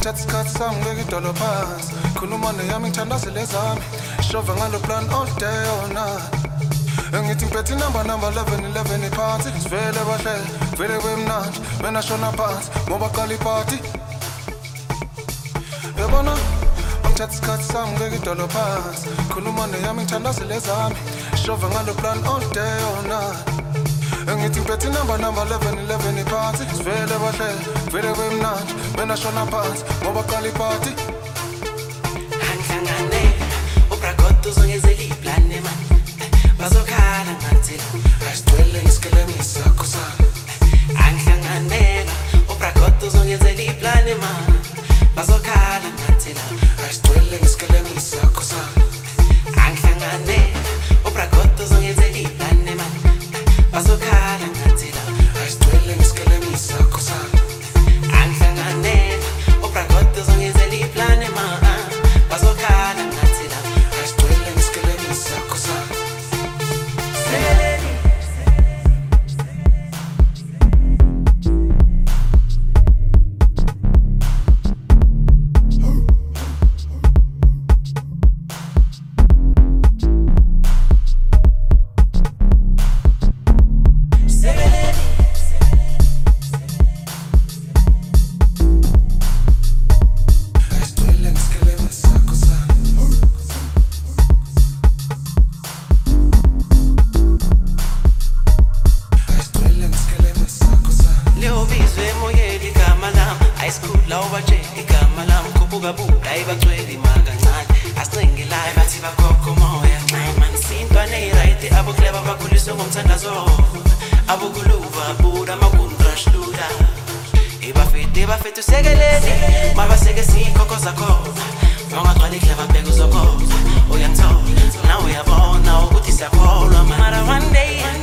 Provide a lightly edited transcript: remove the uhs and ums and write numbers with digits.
ngithatha isikhathi sami ngeke idolo phansi khuluma neyami ngithandazele zami shova ngalo plan all day all night ngithi ngiphethe number 11 iphansi sivele bahle vele kwemnandi mina shona phansi ngoba qala iparty yabona ngithatha isikhathi sami ngeke idolo phansi khuluma neyami ngithandazele zami shova ngalo plan all day all night ngithi ngiphethe number 11 iphansi sivele bahle vele kwemnandi mina shona phansi ngoba qala iparty angihlangane ubragodo zongezela iplane man bazokhala ngathi asigcwele ngisikelemise akhosana angihlangane ubragodo zongezela iplane man bazokhala ngathi asigcwele ngisikelemise akhosana angihlangane ubragodo zongezela iplane man bazokhala ngathi asigcwele ngisikelemise akhosana angihlangane ubragodo zongezela iplane man bazokhala ngathi asigcwele ngisikelemise akhosana bafethu sekelele mabaseke sikhokho zakho ungagcwala ikleva bheka uzokho uyangithola nawe uyabona ukuthi siyakholwa mara one day